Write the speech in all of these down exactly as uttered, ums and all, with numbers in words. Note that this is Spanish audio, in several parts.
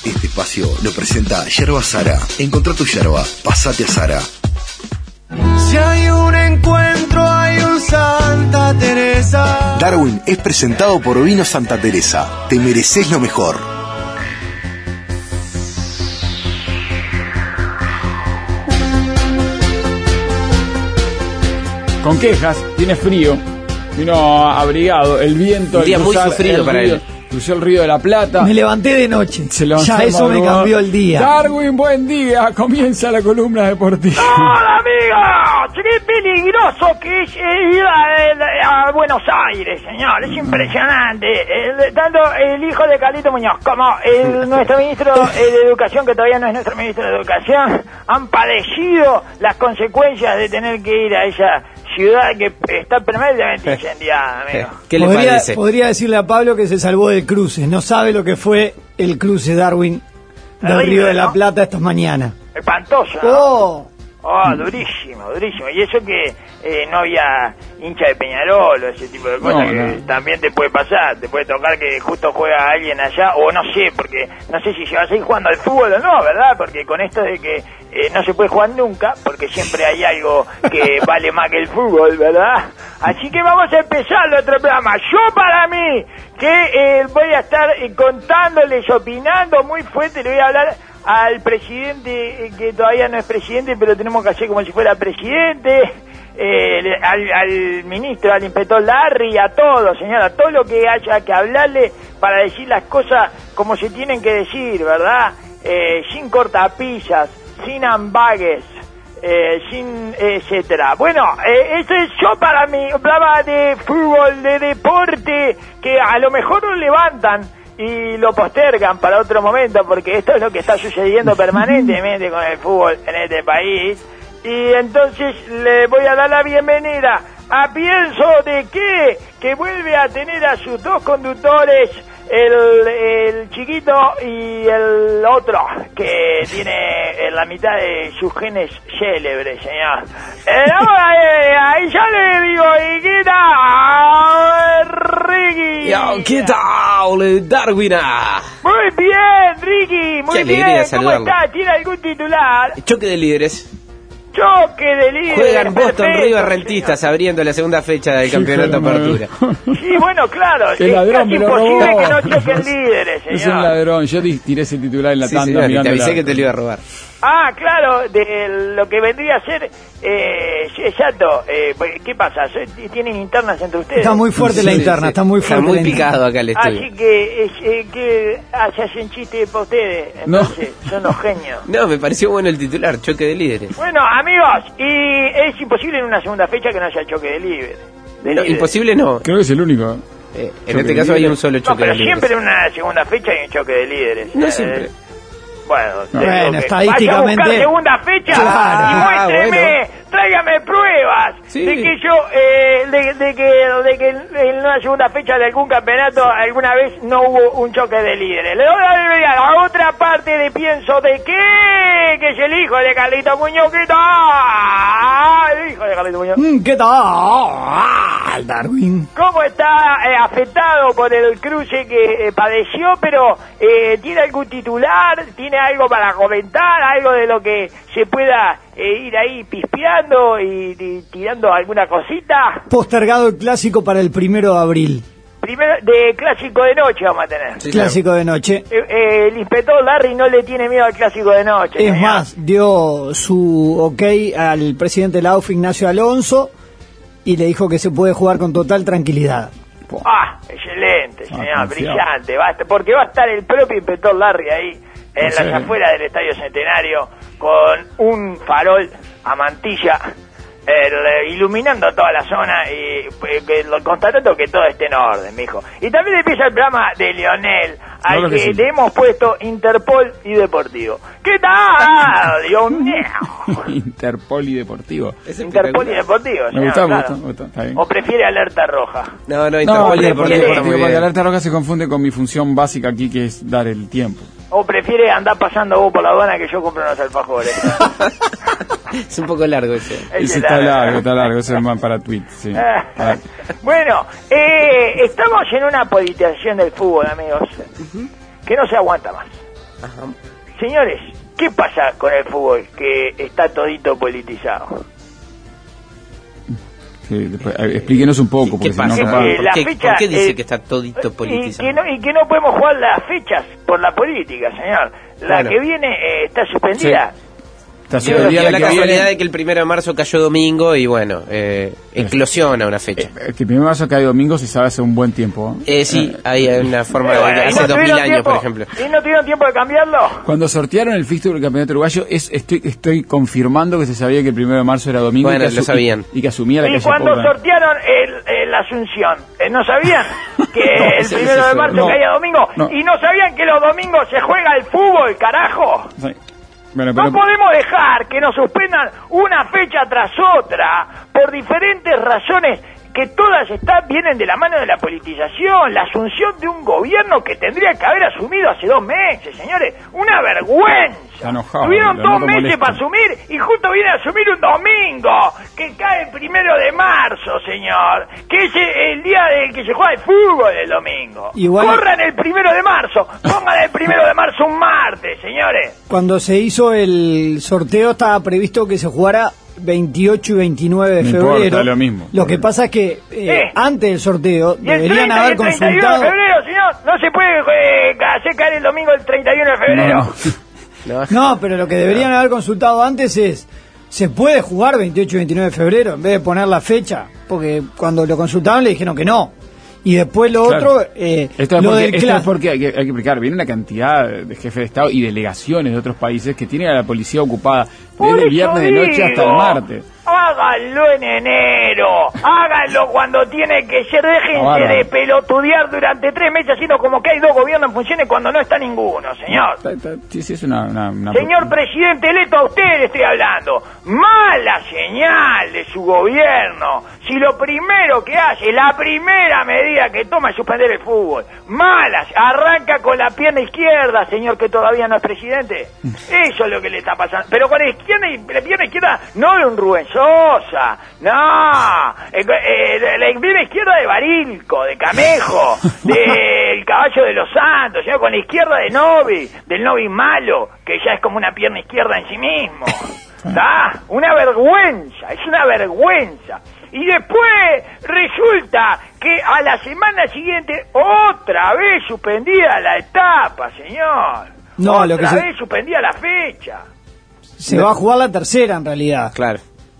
Este espacio lo presenta Yerba Sara. Encontrá tu yerba, pasate a Sara. Si hay un encuentro, hay un Santa Teresa. Darwin es presentado por Vino Santa Teresa. Te mereces lo mejor. Con quejas, tiene frío, vino abrigado, el viento... Un día muy sufrido para él. Cruzó el río de la Plata. Me levanté de noche. Se levantó ya eso me cambió el día. Darwin, buen día. Comienza la columna deportiva. ¡Hola, amigos! ¡Qué peligroso que es ir a, a Buenos Aires, señor! Es impresionante. El, tanto el hijo de Carlito Muñoz como el, nuestro ministro de Educación, que todavía no es nuestro ministro de Educación, han padecido las consecuencias de tener que ir a esa ciudad que está permanentemente incendiada, amigo. ¿Qué le podría, parece? Podría decirle a Pablo que se salvó del cruce. No sabe lo que fue el cruce, Darwin, del Terrible, Río de la ¿no? Plata estas mañanas. Espantoso, ¿no? ¡Oh! Oh, durísimo, durísimo. Y eso que eh, no había hincha de Peñarol o ese tipo de cosas, No, que no. también te puede pasar. Te puede tocar que justo juega alguien allá, o no sé, porque no sé si se va a seguir jugando al fútbol o no, ¿verdad? Porque con esto de que eh, no se puede jugar nunca, porque siempre hay algo que vale más que el fútbol, ¿verdad? Así que vamos a empezar el otro programa. Yo, para mí, que eh, voy a estar eh, contándoles, opinando muy fuerte, le voy a hablar al presidente, eh, que todavía no es presidente, pero tenemos que hacer como si fuera presidente, eh, al, al ministro, al inspector Larry, a todos, señora, a todo lo que haya que hablarle para decir las cosas como se tienen que decir, ¿verdad? Eh, sin cortapisas, sin ambagues, eh, sin etcétera. Bueno, eh, esto es yo para mí, hablaba de fútbol, de deporte, que a lo mejor lo levantan y lo postergan para otro momento, porque esto es lo que está sucediendo permanentemente con el fútbol en este país. Y entonces le voy a dar la bienvenida a Pienso de qué, que vuelve a tener a sus dos conductores, el, el chiquito y el otro, que tiene la mitad de sus genes célebres, señor. Eh, no, eh, ahí ya le digo, ¿y qué tal, Ricky? Yo, ¿qué tal, Darwina? Muy bien, Ricky, muy Qué bien. alegría ¿Cómo saludarlo. está? ¿Tiene algún titular? Choque de líderes. Choque de líderes. Juegan Boston perfecto, River Rentistas abriendo la segunda fecha del campeonato Hijo de Apertura. señor. Sí, bueno, claro. Qué Es ladrón, casi me lo imposible robó. que no choquen líderes, señor. Es un ladrón. Yo di- tiré ese titular en la Sí, tanda. señor, y te mirando avisé la- que te lo iba a robar. Ah, claro, de lo que vendría a ser, eh, sí, exacto, eh, ¿qué pasa? ¿Tienen internas entre ustedes? Está muy fuerte la Sí, interna, sí. está muy fuerte. Está muy la interna. picado acá el estudio. Así que, es, eh, que ah, se hacen chistes para ustedes, entonces, son los genios. No, me pareció bueno el titular, choque de líderes. Bueno, amigos, y es imposible en una segunda fecha que no haya choque de líderes. de No, líderes. imposible no. Creo que es el único. Eh, en Choque este de caso hay líderes. un solo No, choque pero de líderes. siempre en una segunda fecha hay un choque de líderes. No Eh, siempre. Bueno, No. te digo Bueno, que estadísticamente- vaya a buscar segunda fecha Claro. y muéstreme, Ah, tráigame pruebas Sí. de que yo, eh, de, de que, de que en una segunda fecha de algún campeonato alguna vez no hubo un choque de líderes. Le doy la bienvenida a otra parte de Pienso de qué, que es el hijo de Carlito Muñoz. ¿Qué tal? El hijo de Carlito Muñoz. Mm, ¿Qué tal, Darwin? ¿Cómo está eh, afectado por el cruce que eh, padeció? Pero eh, ¿tiene algún titular? ¿Tiene algo para comentar? ¿Algo de lo que se pueda eh, ir ahí pispeando y, y tirando alguna cosita? Postergado el clásico para el primero de abril. Primero, de clásico de noche vamos a tener. Sí, Clásico de noche. Eh, eh, el inspector Larry no le tiene miedo al clásico de noche. Es señor. más, dio su ok al presidente de la U F, Ignacio Alonso, y le dijo que se puede jugar con total tranquilidad. Ah, excelente, señor, Ah, brillante. Va a estar- porque va a estar el propio inspector Larry ahí, en Sí. las afueras del Estadio Centenario, con un farol a mantilla, el, eh, iluminando toda la zona y pues, que lo- constatando que todo esté en orden, mijo. Y también empieza el programa de Lionel, al Claro que, que sí. le hemos puesto Interpol y Deportivo. ¿Qué tal, Lionel? Interpol y Deportivo. Es Interpol y espectacular. Deportivo, Me señor, gusta, me claro. gusta, me gusta. Está bien. ¿O prefiere alerta roja? No, no, No, Interpol y porque, Deportivo porque, está porque- muy porque bien. Alerta Roja se confunde con mi función básica aquí, que es dar el tiempo. ¿O prefiere andar pasando vos por la aduana que yo compro unos alfajores? Es un poco largo ese. Ese Ese está largo, está largo, ese es más para tweets, sí. Ah, Bueno, eh, estamos en una politización del fútbol, amigos, que no se aguanta más. Ajá. Señores, ¿qué pasa con el fútbol que está todito politizado? Sí, después, eh, explíquenos un poco, porque ¿Qué si no pasa? capaz... Eh, ¿Por, la qué, fecha, por qué dice eh, que está todito Y politizado? que, no, y que no podemos jugar las fechas por la política, señor. La Claro. que viene eh, está suspendida. Está Dio suspendida la, la que casualidad viene. de que el primero de marzo cayó domingo y bueno, eh, eclosiona una fecha. Eh, que el primer marzo cae domingo se sabe hace un buen tiempo. ¿eh? Eh, sí, hay una forma Pero de... bueno, ¿y hace no dos mil tuvieron años, tiempo? por ejemplo. ¿Y no tuvieron tiempo de cambiarlo? Cuando sortearon el fixture del campeonato uruguayo, es, estoy, estoy confirmando que se sabía que el primero de marzo era domingo. Bueno, y que lo sabían. Y, y que asumía la Y calle cuando Portland. sortearon el, el Asunción, eh, ¿no sabían que No, el ese- primero ese de fue- marzo no. caía domingo? No. ¿Y no sabían que los domingos se juega el fútbol, carajo? Sí. Bueno, No pero, podemos dejar que nos suspendan una fecha tras otra por diferentes razones que todas están, vienen de la mano de la politización, la asunción de un gobierno que tendría que haber asumido hace dos meses, señores. Una vergüenza. Está enojado, Tuvieron lo dos noto meses molesto. para asumir y justo viene a asumir un domingo, que cae el primero de marzo, señor. Que es el día del que se juega el fútbol el domingo. Igual- Corran el primero de marzo, pongan el primero de marzo un martes, señores. Cuando se hizo el sorteo estaba previsto que se jugara veintiocho y veintinueve de No febrero. importa, lo mismo. Lo que pasa es que eh, Eh. antes del sorteo Y el deberían treinta y haber el treinta y uno consultado. de febrero, señor, no se puede eh, hacer caer el domingo el treinta y uno de febrero. no, ¿No? No, pero lo que deberían haber consultado antes es, ¿se puede jugar veintiocho y veintinueve de febrero en vez de poner la fecha? Porque cuando lo consultaron le dijeron que no. Y después lo Claro. otro, eh, Esto es lo porque, del esto clan. es porque hay, que, hay que explicar, viene una cantidad de jefes de Estado y delegaciones de otros países que tienen a la policía ocupada Por desde el eso viernes de noche hasta el digo, martes. Háganlo en enero, háganlo cuando tiene que ser, déjense Ah, bárbaro. de pelotudear durante tres meses haciendo como que hay dos gobiernos en funciones cuando no está ninguno, señor. Está- está- Sí, sí, es una... una- una- Señor presidente electo, a usted le estoy hablando. Mala señal de su gobierno. Si lo primero que hace, la primera medida que toma es suspender el fútbol. Mala. Arranca con la pierna izquierda, señor, que todavía no es presidente. Eso es lo que le está pasando. Pero con la izquierda, la pierna izquierda, no de un Rubén Sosa. No. Eh, eh, la pierna izquierda de Barilco, de Camejo, del Caballo de los Santos, señor, con la izquierda de Novi, del Novi malo, que ya es como una pierna izquierda en sí mismo. ¿Está? Una vergüenza, es una vergüenza. Y después resulta que a la semana siguiente otra vez suspendida la etapa, señor. No, otra lo que se- vez suspendida la fecha. Se va a jugar la tercera en realidad. Claro.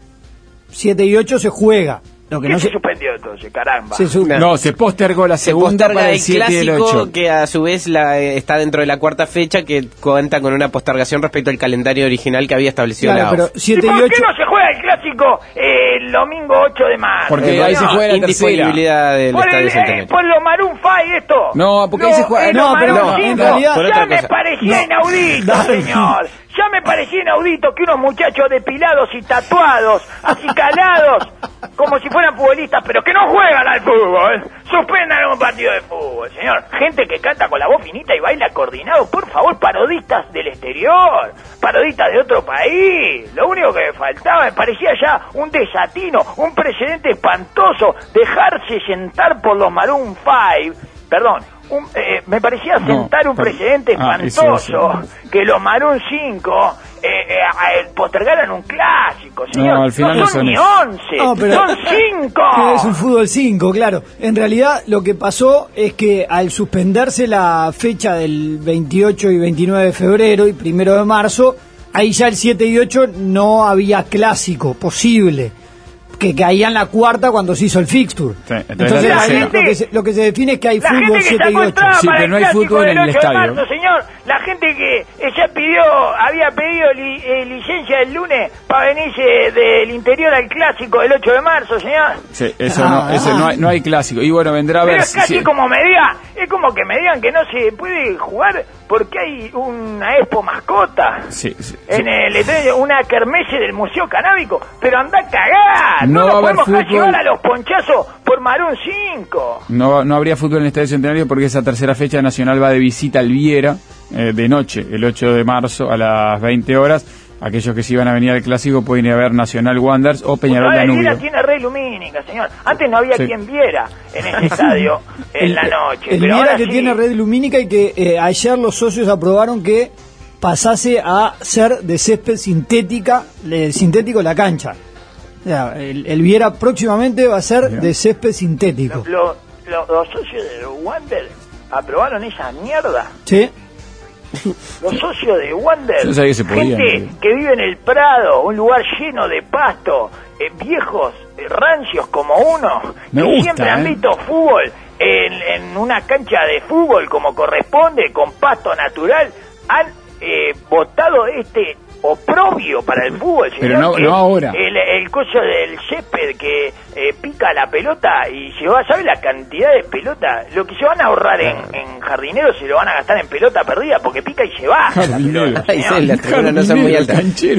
siete y ocho se juega. Lo que ¿Qué no se se, suspendió entonces, caramba? se su- No. No, se postergó la Se segunda posterga para el el siete y el clásico ocho. que a su vez la, eh, está dentro de la cuarta fecha que cuenta con una postergación respecto al calendario original que había establecido Claro, la pero A U F. ¿Y siete por y qué ocho no se juega el clásico eh, el domingo ocho de marzo? Porque Eh, ahí no, se juega la indisponibilidad del Por, el, Estadio eh, Centenario. por los Maroon five esto. No, porque ahí se juega- eh, no, los pero Maroon no, en cinco, realidad- Por ya otra me cosa. parecía No. inaudito, Dale. señor. Ya me parecía inaudito que unos muchachos depilados y tatuados, acicalados, como si fueran futbolistas, pero que no juegan al fútbol, suspendan un partido de fútbol, señor. Gente que canta con la voz finita y baila coordinado, por favor, parodistas del exterior, parodistas de otro país. Lo único que me faltaba, me parecía ya un desatino, un precedente espantoso, dejarse sentar por los Maroon five, perdón, un, eh, me parecía No, sentar un pero- precedente ah, eso, espantoso, eso. que los Maroon cinco eh, eh, eh, postergaran un clásico, señor. No, al final no son son ni eso. once, No, pero- son cinco. que es un fútbol cinco, claro. En realidad lo que pasó es que al suspenderse la fecha del veintiocho y veintinueve de febrero y primero de marzo, ahí ya el siete y ocho no había clásico posible, que caía en la cuarta cuando se hizo el fixture. Sí, entonces entonces la ahí gente- lo, que se, lo que se define es que hay La fútbol gente que siete y sacó ocho. entrada Sí, para pero el no hay clásico fútbol del en el ocho de estadio. marzo, señor. La gente que eh, ya pidió, había pedido li- eh, licencia el lunes para venirse del interior al clásico del ocho de marzo, señor. Sí, eso no, eso no hay, no hay clásico. Y bueno, vendrá a ver Pero es si- casi si- como me diga, es como que me digan que no se puede jugar porque hay una expo mascota. Sí, sí, En sí. el estadio, una kermesse del Museo Canábico, pero anda a cagar. No No, va a nos haber podemos dejar fútbol. llevar a los ponchazos por Maroon cinco. No, no habría fútbol en el Estadio Centenario porque esa tercera fecha Nacional va de visita al Viera eh, de noche, el ocho de marzo a las veinte horas. aquellos que se iban a venir al clásico pueden ir a ver Nacional Wanderers o Peñarol Pues, Danubio. Viera tiene red lumínica, señor. Antes no había Sí. quien viera en ese estadio en El- la noche. El pero Viera ahora que sí. tiene red lumínica y que eh, ayer los socios aprobaron que pasase a ser de césped sintética, de, sintético la cancha. O sea, el, el Viera próximamente va a ser Mirá. de césped sintético. Lo- lo- los socios de Wander aprobaron esa mierda. ¿Sí? Los socios de Wander, Yo no sabía que se podía, gente ¿no? que vive en el Prado, un lugar lleno de pasto, eh, viejos, eh, rancios como uno, Me que gusta, siempre han ¿eh? visto fútbol en, en una cancha de fútbol como corresponde, con pasto natural, han eh, votado este oprobio para el fútbol, señor, Pero no- que no ahora. El, el coso del césped que eh, pica la pelota y se va, ¿sabe la cantidad de pelota? Lo que se van a ahorrar en, en jardineros se lo van a gastar en pelota perdida porque pica y se va. la Jardinero. pelota, Ay, señor. sí, las tribunas no son muy Jardinero, altas. canchero.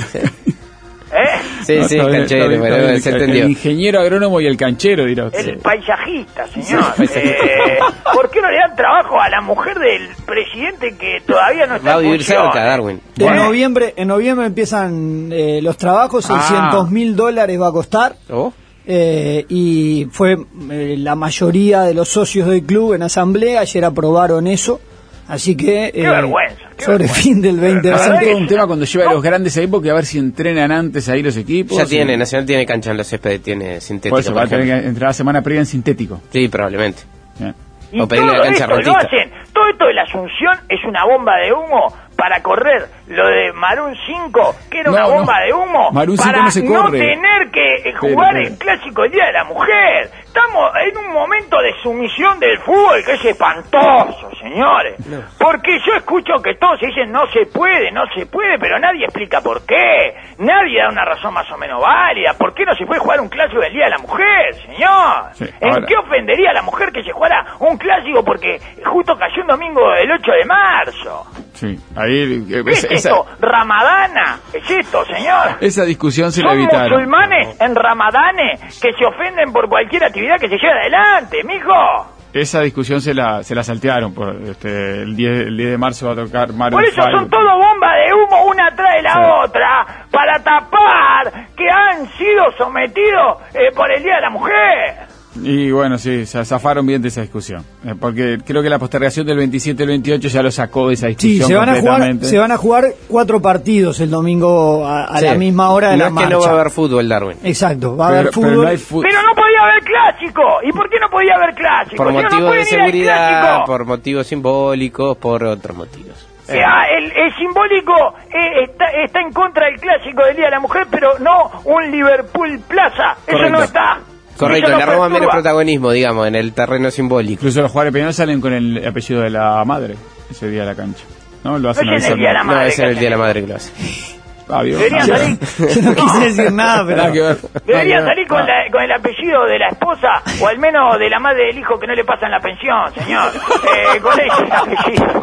¿Eh? Sí, No, sí, está bien, canchero, está bien, pero está bien. se El- entendió. El ingeniero agrónomo y el canchero, dirá usted. El paisajista, señor. Sí, paisajista. Eh, ¿Por qué no le dan trabajo a la mujer del presidente que todavía no está Va a en vivir función? cerca, Darwin. En Bueno. noviembre, en noviembre empiezan eh, los trabajos, Ah. seiscientos mil dólares va a costar. ¿Oh? Eh, y fue eh, la mayoría de los socios del club en asamblea, ayer aprobaron eso, así que Qué eh, vergüenza, qué sobre vergüenza. fin del veinte La Va a ser verdad veinte. todo un tema cuando lleve a los grandes ahí, porque a ver si entrenan antes ahí los equipos. Ya tiene, y- Nacional tiene cancha en los céspedes, tiene sintético. Por eso va a por tener ejemplo. que entrar la semana previa en sintético. Sí, probablemente. Bien. Y O pedirle todo la cancha esto lo rentista. hacen, todo esto de la Asunción es una bomba de humo para correr lo de Marún cinco, que era No, una no. bomba de humo, Marún cinco para no se corre. tener que eh, Pero, jugar pero. el clásico el Día de la Mujer. Estamos en un momento de sumisión del fútbol que es espantoso, señores. Porque yo escucho que todos dicen no se puede, no se puede, pero nadie explica por qué. Nadie da una razón más o menos válida. ¿Por qué no se puede jugar un clásico del Día de la Mujer, señor? Sí, ¿En ahora. qué ofendería a la mujer que se jugara un clásico porque justo cayó un domingo el ocho de marzo? Sí, ahí eh, ¿Qué es esa, esa, esto? ¿Ramadana? ¿Es esto, señor? esa discusión se la Son evitaron. musulmanes en Ramadanes que se ofenden por cualquier actividad que se lleve adelante, mijo. Esa discusión se la se la saltearon. Por, este, el, diez, el diez de marzo va a tocar Maroon Por eso five. son todo bombas de humo una tras de la Sí. otra para tapar que han sido sometidos eh, por el Día de la Mujer. Y bueno, sí, se zafaron bien de esa discusión. Eh, porque creo que la postergación del veintisiete al veintiocho ya lo sacó de esa Sí, discusión se van a jugar, completamente. se van a jugar cuatro partidos el domingo a, a Sí. la misma hora de no la es marcha. que no va a haber fútbol, Darwin. Exacto, va a Pero- haber pero fútbol. no hay fu- Pero no podía haber clásico. ¿Y por qué no podía haber clásico? Por Si no, no motivos de pueden ir al seguridad, clásico. por motivos simbólicos, por otros motivos. O sea, el, el simbólico eh, está, está en contra del clásico del Día de la Mujer, pero no un Liverpool Plaza. Eso Correcto. no está. Correcto, Eso no le roban menos perturba. protagonismo, digamos, en el terreno simbólico. Incluso los jugadores peñones salen con el apellido de la madre ese día de la cancha. ¿No? Lo hacen No es en el avisando. Día de la No, madre es en el que Día de la hacen Madre que lo hace. Ah, bien. Deberían Ah, salir, Yo no quise decir nada, pero nada que ver. deberían Nada que salir ver. con, la- con el apellido de la esposa, o al menos de la madre del hijo que no le pasan la pensión, señor. Eh, con ese apellido.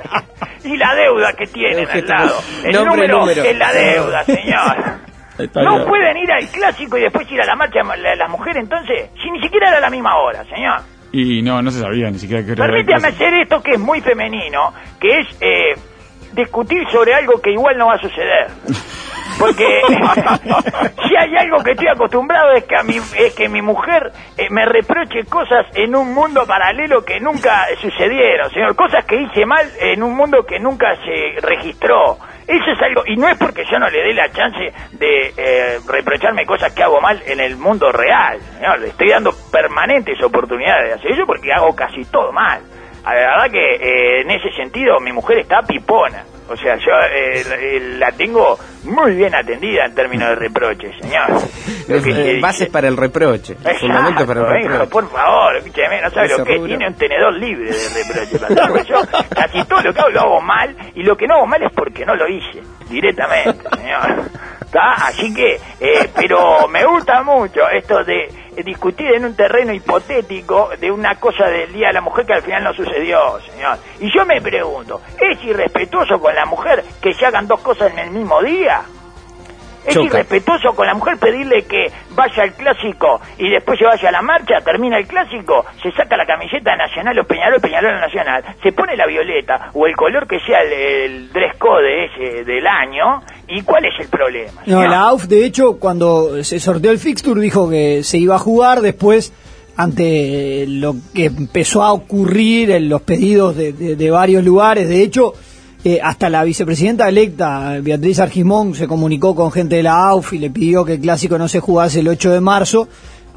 Y la deuda que tienen al lado. El Nombre, número número. es la deuda, señor. Está No bien. pueden ir al clásico y después ir a la marcha la- las mujeres entonces, si ni siquiera era la misma hora, señor. Y no, no se sabía ni siquiera que era Permítame hacer esto que es muy femenino, que es eh, discutir sobre algo que igual no va a suceder. Porque si hay algo que estoy acostumbrado es que a mi, es que mi mujer eh, me reproche cosas en un mundo paralelo que nunca sucedieron, señor. Cosas que hice mal en un mundo que nunca se registró. Eso es algo, y no es porque yo no le dé la chance de eh, reprocharme cosas que hago mal en el mundo real, señor. Le estoy dando permanentes oportunidades de hacer eso porque hago casi todo mal. La verdad que eh, en ese sentido mi mujer está pipona. O sea, yo eh, eh, la tengo muy bien atendida en términos de reproches, señor. Lo que se Eh, Bases dice. para el reproche. Fundamentos para el Exacto, hijo, reproche. por favor, escúcheme, no sabe Ese lo que es, rubro. tiene un tenedor libre de reproche. Pastor. Yo casi todo lo que hago lo hago mal, y lo que no hago mal es porque no lo hice, directamente, señor. ¿Está? Así que, eh, pero me gusta mucho esto de eh, discutir en un terreno hipotético de una cosa del Día de la Mujer que al final no sucedió, señor. Y yo me pregunto, ¿es irrespetuoso con la mujer que se hagan dos cosas en el mismo día? Es Choca. irrespetuoso con la mujer pedirle que vaya al clásico y después se vaya a la marcha, termina el clásico, se saca la camiseta de Nacional o Peñarol, Peñarol o Nacional, se pone la violeta o el color que sea el, el dress code ese del año ¿Y cuál es el problema? No, señor? la A U F, de hecho, cuando se sorteó el fixture, dijo que se iba a jugar. Después, ante lo que empezó a ocurrir en los pedidos de, de, de varios lugares, de hecho, eh, hasta la vicepresidenta electa, Beatriz Argimón, se comunicó con gente de la A U F y le pidió que el clásico no se jugase el ocho de marzo.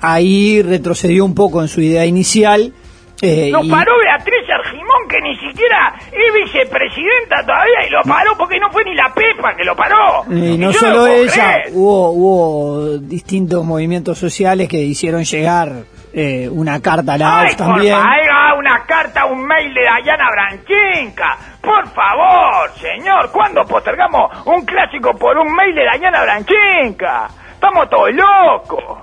Ahí retrocedió un poco en su idea inicial. Eh, Lo y... paró Beatriz Argimón, que ni siquiera es vicepresidenta todavía, y lo paró porque no fue ni la Pepa que lo paró. Y no yo solo lo puedo ella, creer. hubo, hubo distintos movimientos sociales que hicieron llegar eh, una carta a la A U Ay, F también. por favor, una carta, un mail de Dayana Branchenka. Por favor, señor, ¿cuándo postergamos un clásico por un mail de Dayana Branchenka? Estamos todos locos.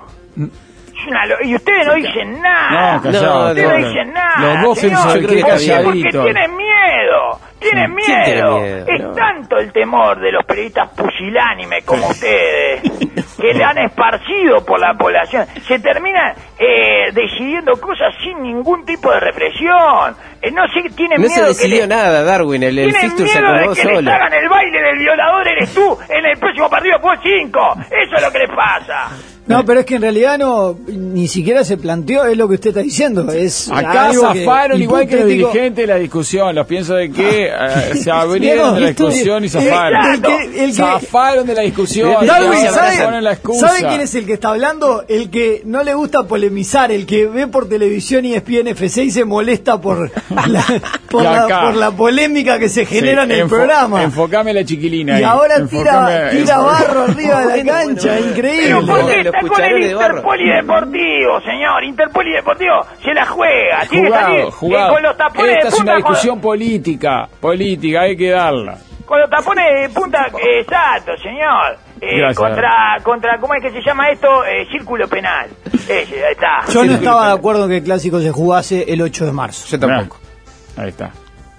Es una lo- y ustedes no dicen nada. No, callado, ustedes no no. dicen nada. Los dos señor. defensores, yo creo que ¿Por qué? está Porque calladito. tienen miedo. Tienen ¿Quién tiene miedo. miedo? Es No. tanto el temor de los periodistas pusilánimes como ustedes que le han esparcido por la población. Se terminan eh, decidiendo cosas sin ningún tipo de reflexión. Eh, no sé, tienen No miedo se decidió que le- nada, Darwin. El, el tienen fixture se miedo de acomodó que solo. les hagan el baile del violador eres tú en el próximo partido de fútbol cinco. Eso es lo que les pasa. No, pero es que en realidad no, ni siquiera se planteó, es lo que usted está diciendo. Es Acá algo que zafaron igual que los hipotético. dirigentes de la discusión. Los pienso de que eh, se abrieron de la Esto- discusión y el- zafaron. el que- el que- Zafaron de la discusión. Darwin, y ahora ¿sabe, ponen la excusa. ¿sabe quién es el que está hablando? El que no le gusta polemizar, el que ve por televisión y E S P N F C y se molesta por la, por Y la, acá. por la polémica que se Sí, genera en el enfo- programa. Enfocame la chiquilina. Y ahí. ahora Enfocame- tira, tira enfo- barro arriba de la cancha, Pero increíble. ¿por Los qué está con el cucharones de barro. Interpolideportivo, señor? Interpolideportivo se la juega. Tiene que salir Jugado, jugado. eh, con los tapones Esta de es punta. una con- discusión política. Política, hay que darla. Con los tapones de punta, eh, exacto, señor. Eh, Gracias. contra, contra, ¿cómo es que se llama esto? Eh, círculo penal. Ese, ahí está. Yo no estaba de acuerdo en que el clásico se jugase el ocho de marzo. Yo tampoco. Ahí está.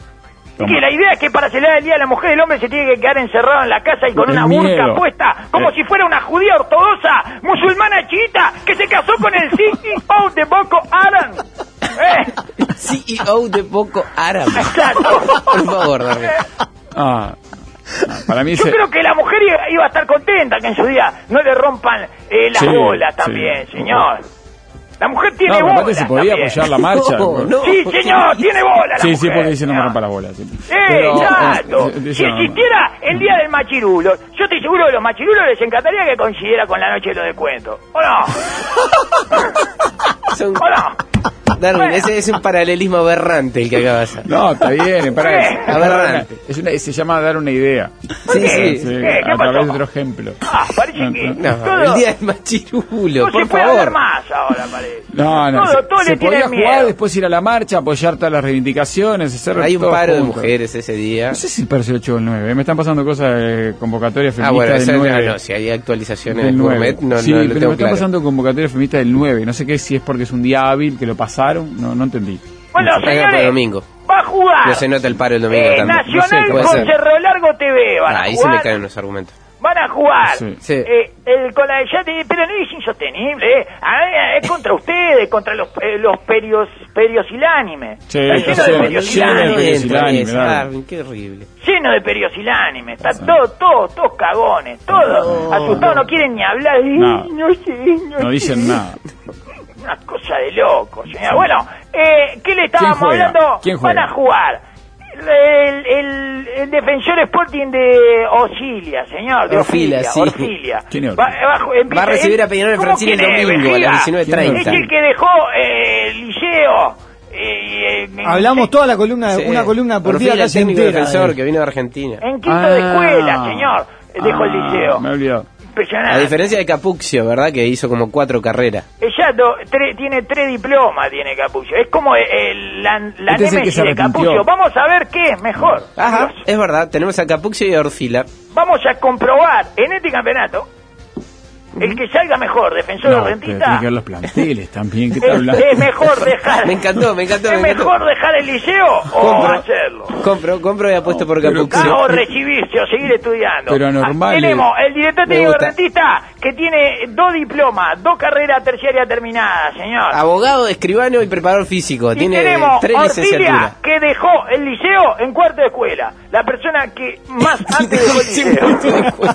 Y que la idea es que para celebrar el Día de la Mujer el hombre se tiene que quedar encerrado en la casa y con El una burka miedo. puesta, como Eh. si fuera una judía ortodoxa, musulmana chiita, que se casó con el C E O de Boko Haram. ¿Eh? C E O de Boko Haram. Exacto. Por favor, Darwin. Ah, ah, para mí Yo ese- creo que la mujer iba, iba a estar contenta que en su día no le rompan eh, las Sí, bolas sí. también, señor. La mujer No, tiene pero aparte bolas se podía también. apoyar la marcha. No, no. Sí, señor, tiene bola la Sí, mujer, sí, porque dice no me señor. rompa la bola. Sí. Eh, Pero, exacto. eh, eh, Si eso no- existiera el día del machirulo, yo estoy seguro que a los machirulos les encantaría que coincidiera con la noche de los descuentos. ¿O no? Son- ¿O no? Darwin, ese es un paralelismo aberrante el que acaba de hacer. No, está bien, para, ¿Qué? es, para una- Aberrante. es una- se llama dar una idea. Sí, qué? sí. Sí, ¿Qué? ¿Qué a través pasó? de otro ejemplo. Ah, parece que No, todo, el día del machirulo, no por se puede hablar favor. más ahora, parece. No, no, Todo, se, todo se le podía tiene jugar, miedo. después ir a la marcha, apoyar todas las reivindicaciones, hacer Hay un todo paro de junto. mujeres ese día. No sé si parece el ocho o el nueve, me están pasando cosas de convocatoria Ah, feminista bueno, esa del es- nueve. ah, no, si hay actualizaciones del de nueve. Gourmet, no, sí, no lo pero tengo me están claro. pasando convocatoria feminista del nueve, no sé qué, si es porque es un día hábil que lo pasaron, no, no entendí. Bueno, Se paga por el señores, domingo. va a jugar. No se nota el paro el domingo eh, tanto. Nacional No sé, puede con ser. Cerro Largo T V van Ah, a ahí se jugar. me caen los argumentos. Van a jugar. Sí. Sí. Eh, el, con la de ya te- pero no es insostenible. Eh. A- Es contra ustedes, contra los, eh, los perios, periosilánimes. Sí, Está está lleno de lleno- lleno de periosilánimes. periosilánimes, Entra, dale. Darwin, qué horrible. Lleno de periosilánimes. Está todo, todo, todos cagones. Todos asustados, no quieren ni hablar. Eh, No. No sé, no, No dicen sé. nada. Una cosa de loco, señor. Bueno, eh, ¿qué le estábamos juega? hablando? ¿Quién Van juega? a jugar el, el, el defensor Sporting de Osilia, señor, de Orfila, Orfilia. sí. Orfilia. ¿Quién es Va, Orfila? va a ju- empieza- Va a recibir él- a Peñarol ¿cómo Francini el quién es? domingo a Vejiga. las diecinueve treinta. Es el que dejó eh, el liceo. eh, en- Hablamos en- toda la columna, Sí. una columna deportiva Orfila, casi técnico entera. defensor eh. que vino de Argentina. En quinto de Ah. escuela, señor. Dejó el Ah, liceo. Me he olvidado. Impresionante. A diferencia de Capuccio, ¿verdad? Que hizo como cuatro carreras. Exacto, tre- tiene tres diplomas, tiene Capuccio. Es como el, el- la, la Este es el que némesis se de arrepintió. Capucio. Vamos a ver qué es mejor. Ajá, Dios. es verdad. Tenemos a Capuccio y a Orfila. Vamos a comprobar en este campeonato El que salga mejor, Defensor No, o pero Rentistas. tiene que ver los planteles también. ¿Qué Es, está hablando? es mejor dejar. Me encantó, me encantó, ¿Es me encantó. mejor dejar el liceo o Compro. hacerlo? Compro, compro y apuesto por pero Capuxi. Ah, o recibirse o seguir estudiando. Pero anormal, Ah, tenemos el director Me técnico gusta. rentista que tiene dos diplomas, dos carreras terciarias terminadas, señor. Abogado, escribano y preparador físico. Y Tiene tenemos tres Ortilia, licenciaturas. que dejó el liceo en cuarto de escuela. La persona que más antes dejó el liceo.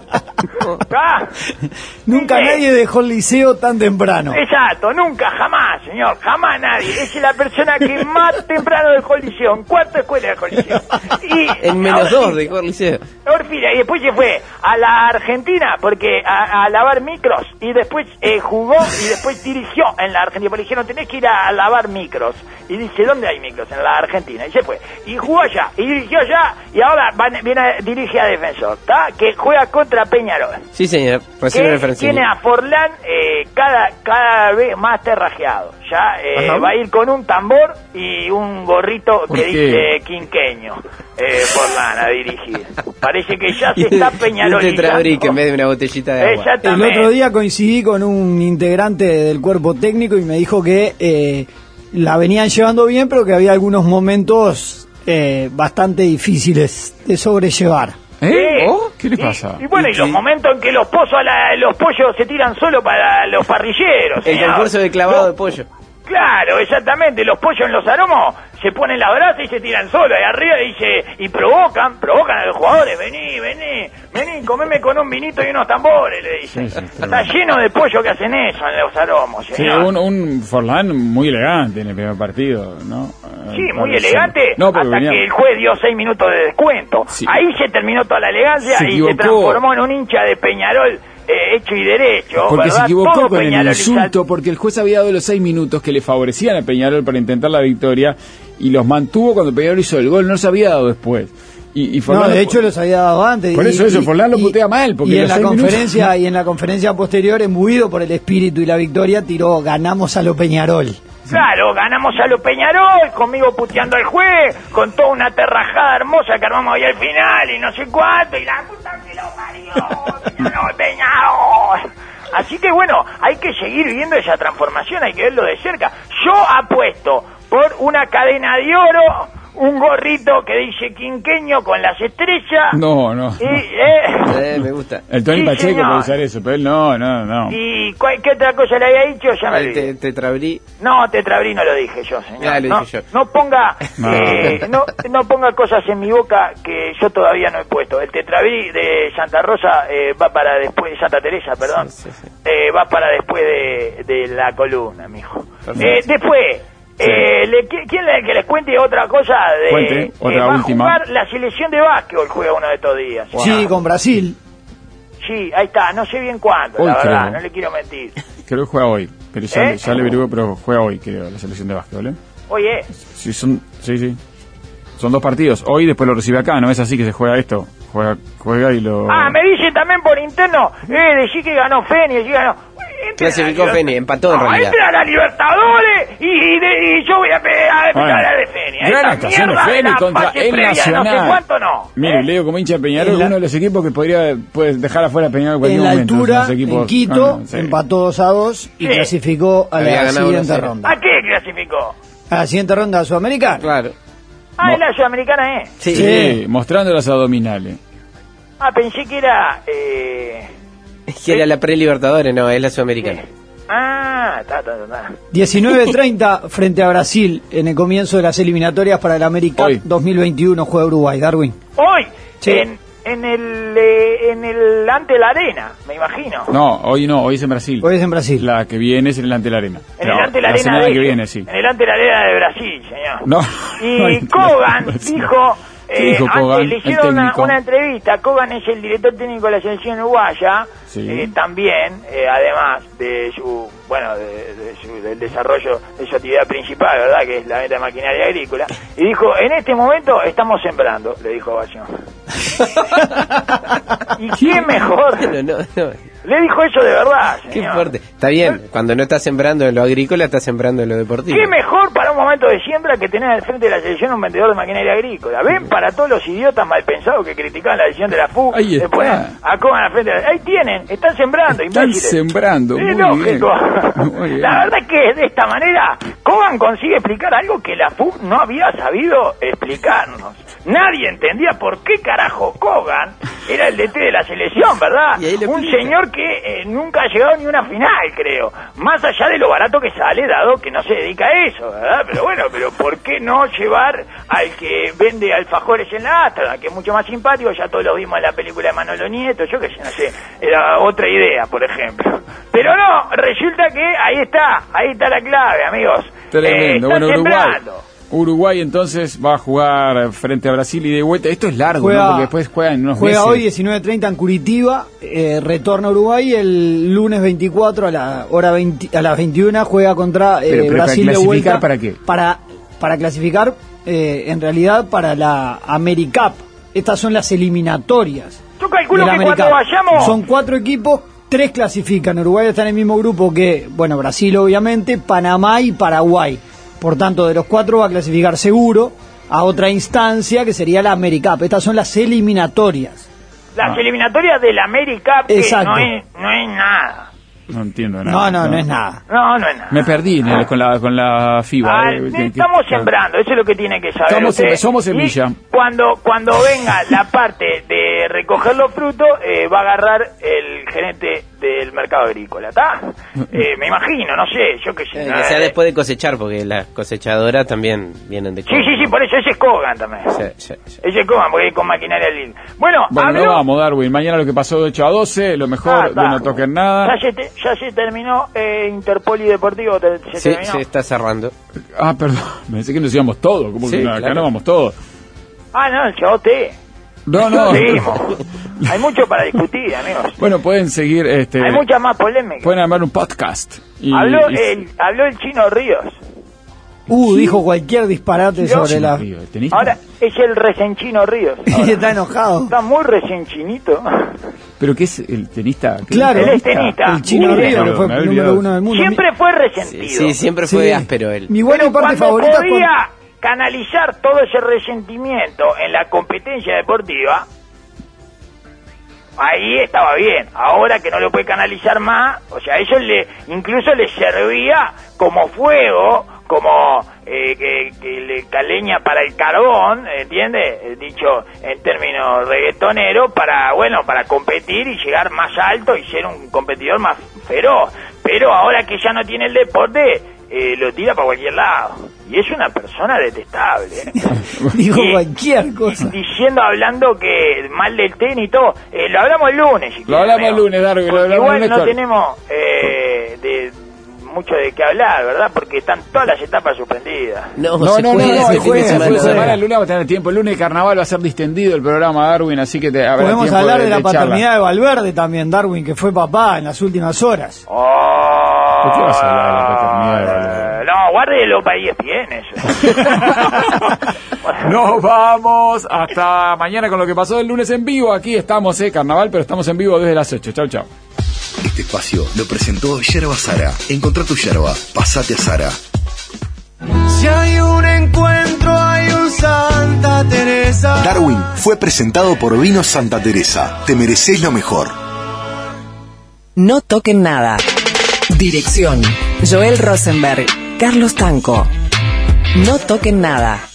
¿Ah? Nunca Sí. nadie dejó el liceo tan temprano. Exacto, nunca, jamás, señor, jamás nadie. Es la persona que más temprano dejó el liceo, en cuarto de escuela dejó el liceo. Y En menos ahora dos sí, dejó el liceo. Orfilia, y después se fue a la Argentina porque a, a lavar micros y después eh, jugó y después dirigió en la Argentina. Porque dijeron, tenés que ir a lavar micros. Y dice, ¿dónde hay micros? En la Argentina. Y se fue. Y jugó allá, y dirigió allá, y ahora van- viene a- dirige a Defensor, ¿está? Que juega contra Peñarol. Sí, señor. Recibe Que referencia. tiene a Forlán eh, cada, cada vez más terrajeado. Ya eh, Ajá. va a ir con un tambor y un gorrito ¿Por que qué? dice quinqueño. Eh, Forlán a dirigir. Parece que ya se está Y un peñarolizando. tetrabric en vez de una botellita de agua. El Exactamente. otro día coincidí con un integrante del cuerpo técnico y me dijo que eh, la venían llevando bien, pero que había algunos momentos eh, bastante difíciles de sobrellevar. ¿Eh? Sí. ¿Oh? ¿Qué le Y- pasa? Y, bueno, y, Y- los y- momentos en que los pozos a la- los pollos se tiran solo para los parrilleros. El señor. concurso de clavado No, de pollo. Claro, exactamente. Los pollos en los aromos se ponen las brasas y se tiran solos. Y arriba dice, y provocan, provocan a los jugadores. Vení, vení, vení, comeme con un vinito y unos tambores, le dicen. Sí, sí, está Está lleno de pollo que hacen eso en los aromos, Sí, señor. un, un Forlán muy elegante en el primer partido, ¿no? Sí, Eh, muy parece- elegante, No, porque hasta venía- que el juez dio seis minutos de descuento. Sí. Ahí se terminó toda la elegancia Se y se equivocó. transformó en un hincha de Peñarol eh, hecho y derecho, Porque ¿verdad? se equivocó Todo con el Peñarol insulto, porque el juez había dado los seis minutos que le favorecían a Peñarol para intentar la victoria y los mantuvo cuando Peñarol hizo el gol, no se había dado después. Y, y No, Forlán de lo- hecho los había dado antes. Por eso, eso, Forlán lo putea mal, porque y en los la seis minutos- conferencia y en la conferencia posterior, embuido por el espíritu y la victoria, tiró ganamos a lo Peñarol. Claro, ganamos a lo Peñarol, conmigo puteando al juez, con toda una terrajada hermosa que armamos ahí al final y no sé cuánto, y la puta que lo parió, Peñarol, Peñarol. Así que bueno, hay que seguir viendo esa transformación, hay que verlo de cerca. Yo apuesto por una cadena de oro, un gorrito que dice quinqueño con las estrellas. No, no. Y, eh, Eh, me gusta. El Tony Sí, Pacheco señor. puede usar eso, pero él no, no, no. ¿Y cuál- qué otra cosa le había dicho? Ya me El olvidé. te- tetrabrí. No, tetrabrí no lo dije yo, señor. Ya lo no, dije yo. no ponga, No. eh, no, no ponga cosas en mi boca que yo todavía no he puesto. El tetrabrí de Santa Rosa eh, va para después, Santa Teresa, perdón, Sí, sí, sí. eh, va para después de, de la columna, mijo. Perfecto. Eh, después, eh, le- ¿qui- ¿quién le que les cuente otra cosa? De, Cuente, otra eh, va última. a jugar la selección de básquetbol, juega uno de estos días. Sí, señor. con Brasil. Sí, ahí está, no sé bien cuándo, Hoy la verdad, creo. no le quiero mentir. Creo que juega hoy, pero ya, ¿Eh? le- ya le averiguo, pero juega hoy, creo, la selección de básquetbol, ¿eh? Oye, Sí, son, sí, sí. Son dos partidos. Hoy y después lo recibe acá, ¿no es así que se juega esto? Juega, juega y lo... ah, me dice también por interno, eh, decí que ganó Feni, decí que ganó... Entra Clasificó a la Feni, empató en No, realidad. entra a la Libertadores y, y, de- y yo voy a, pe- a Bueno, empezar a de Feni. gran Esta actuación de mierda Feni la contra fase el previa, Nacional. No sé cuánto no. Mire, ¿eh? Leo, como hincha de Peñarol, En la- uno de los equipos que podría puede dejar afuera a Peñarol en cualquier En la momento. altura, Los equipos- en Quito, no, no, sí. empató dos a dos y Sí. clasificó a Había la ganado siguiente uno a cero. ronda. ¿A qué clasificó? A la siguiente ronda de Sudamericana. Claro. Ah, No. es la sudamericana, ¿eh? Sí. Sí, mostrando las abdominales. Ah, pensé que era... Eh... Que era la pre-Libertadores, no, es la Sudamericana. Ah, está, está, está. diecinueve treinta frente a Brasil en el comienzo de las eliminatorias para el América Hoy. dos mil veintiuno juega Uruguay, Darwin. Hoy, Sí. en, en el eh, en el ante la arena, me imagino. No, hoy no, hoy es en Brasil. Hoy es en Brasil. La que viene es en el ante la arena. En No, el ante la, arena semana de que ellos. viene, sí. En el ante la arena de Brasil, señor. No. Y No, Kogan no, no, dijo, ¿Qué eh, dijo antes Kogan, le el hicieron una, técnico? una entrevista. Kogan es el director técnico de la selección uruguaya, Sí. eh, también, eh, además de su, bueno, de, de su- del desarrollo de su actividad principal, ¿verdad? Que es la venta de maquinaria agrícola. Y dijo, en este momento estamos sembrando, le dijo Ovación. ¿Y quién mejor? No, no, no. Le dijo eso de verdad, señor. Qué fuerte. Está bien, cuando no estás sembrando en lo agrícola, estás sembrando en lo deportivo. Qué mejor para un momento de siembra que tener al frente de la selección un vendedor de maquinaria agrícola. ¿Ven? Para todos los idiotas mal pensados que criticaban la decisión de la F U. Ahí está. Después, a Coban al frente de la... Ahí tienen, están sembrando. Están imbéciles. sembrando, muy Es lógico. bien. Muy bien. La verdad es que de esta manera Coban consigue explicar algo que la F U no había sabido explicarnos. Nadie entendía por qué carajo Kogan era el D T de la selección, ¿verdad? Y ahí le Un explica. señor que eh, nunca ha llegado ni a una final, creo. Más allá de lo barato que sale, dado que no se dedica a eso, ¿verdad? Pero bueno, pero ¿por qué no llevar al que vende alfajores en la Astra, que es mucho más simpático? Ya todos lo vimos en la película de Manolo Nieto, yo que sé, no sé, era otra idea, por ejemplo. Pero no, resulta que ahí está, ahí está la clave, amigos. Tremendo. Eh, Bueno, están Uruguay. sembrando. Uruguay entonces va a jugar frente a Brasil y de vuelta. Esto es largo, Juega- ¿no? Porque después juegan en unos Juega meses. hoy diecinueve treinta en Curitiba, eh, retorna a Uruguay el lunes veinticuatro a la hora veinte, a las veintiuna juega contra eh, Pero- pero Brasil ¿para de clasificar vuelta. para qué? Para, para clasificar, eh, en realidad, para la AmeriCup. Estas son las eliminatorias. Yo calculo de la que cuando AmeriCup. vayamos... Son cuatro equipos, tres clasifican. Uruguay está en el mismo grupo que, bueno, Brasil obviamente, Panamá y Paraguay. Por tanto, de los cuatro va a clasificar seguro a otra instancia que sería la AmeriCup. Estas son las eliminatorias. Las Ah. eliminatorias del América, que Exacto. no es, no es nada. No entiendo No, nada. no, no es nada. No, no es nada. Me perdí en el- con la con la FIBA. Ah, eh, que- que- estamos que- sembrando, eso es lo que tiene que saber Estamos usted. sem- somos semilla. Y cuando cuando venga la parte de recoger los frutos, eh, va a agarrar el gerente del mercado agrícola, ¿está? Eh, me imagino, no sé, yo qué sé. Eh, no, que sea eh, después de cosechar, porque las cosechadoras también vienen de Sí, sí, sí, por eso ese es Kogan también. Sí, sí, sí. Ese es Kogan, porque es con maquinaria Lil. Bueno, Bueno, habló... no vamos, Darwin. Mañana lo que pasó de ocho a doce, lo mejor Ah, de no está. toquen nada. Ya se, te- ya se terminó eh, Interpoli Deportivo, te- se Sí, terminó. se está cerrando. Ah, perdón. Pensé que nos íbamos todos. ¿Cómo Sí, que no? Acá claro. no vamos todos. Ah, no, el chavote. No, no. Seguimos. Hay mucho para discutir, amigos. Bueno, pueden seguir. Este, Hay mucha más polémica. pueden armar un podcast. Y, Habló y- el, habló el Chino Ríos. Uh, dijo cualquier disparate Yo- sobre la... Río, ¿el tenista? Ahora es el recién Chino Ríos. Ahora. Está enojado. Está muy recién chinito. ¿Pero qué es el tenista? ¿Qué Claro, Él es tenista. el Chino Muy Río, bien. que fue Me había número olvidado. uno del mundo. Siempre fue Sí, resentido. sí, siempre fue Sí. áspero él. Mi buena Pero parte cuando favorita es cuando- podía canalizar todo ese resentimiento en la competencia deportiva, ahí estaba bien. Ahora que no lo puede canalizar más, o sea, eso le incluso le servía como fuego, como eh, que, que le caleña para el carbón, ¿entiende? Dicho en términos reggaetoneros, para, bueno, para competir y llegar más alto y ser un competidor más feroz. Pero ahora que ya no tiene el deporte, eh, lo tira para cualquier lado. Y es una persona detestable. ¿eh? Dijo Y- cualquier cosa. Diciendo, hablando que mal del tenis y todo. Eh, lo hablamos el lunes. Si Lo quieren, hablamos amigo. el lunes, Darwin, lo Porque hablamos igual el lunes no con- tenemos eh, de, mucho de qué hablar, ¿verdad? Porque están todas las etapas suspendidas. No, No, se no, no, puede no, este el fin de jueves, el semana. fin de semana, no. el lunes vamos a tener tiempo. El lunes de carnaval va a ser distendido el programa, Darwin, así que te, habrá Podemos tiempo hablar de, la charla. paternidad de Valverde también, Darwin, que fue papá en las últimas horas. Oh, ¿Por qué vas a hablar de la paternidad de Valverde? No, guárdelo para E S P N eso. Nos vamos hasta mañana con lo que pasó el lunes en vivo. Aquí estamos, eh, carnaval, pero estamos en vivo desde las ocho. Chau, chau. Este espacio lo presentó Yerba Sara. Encontrá tu yerba, pasate a Sara. Si hay un encuentro, hay un Santa Teresa. Darwin fue presentado por Vinos Santa Teresa. Te merecés lo mejor. No toquen nada. Dirección: Joel Rosenberg, Carlos Tanco. No toquen nada.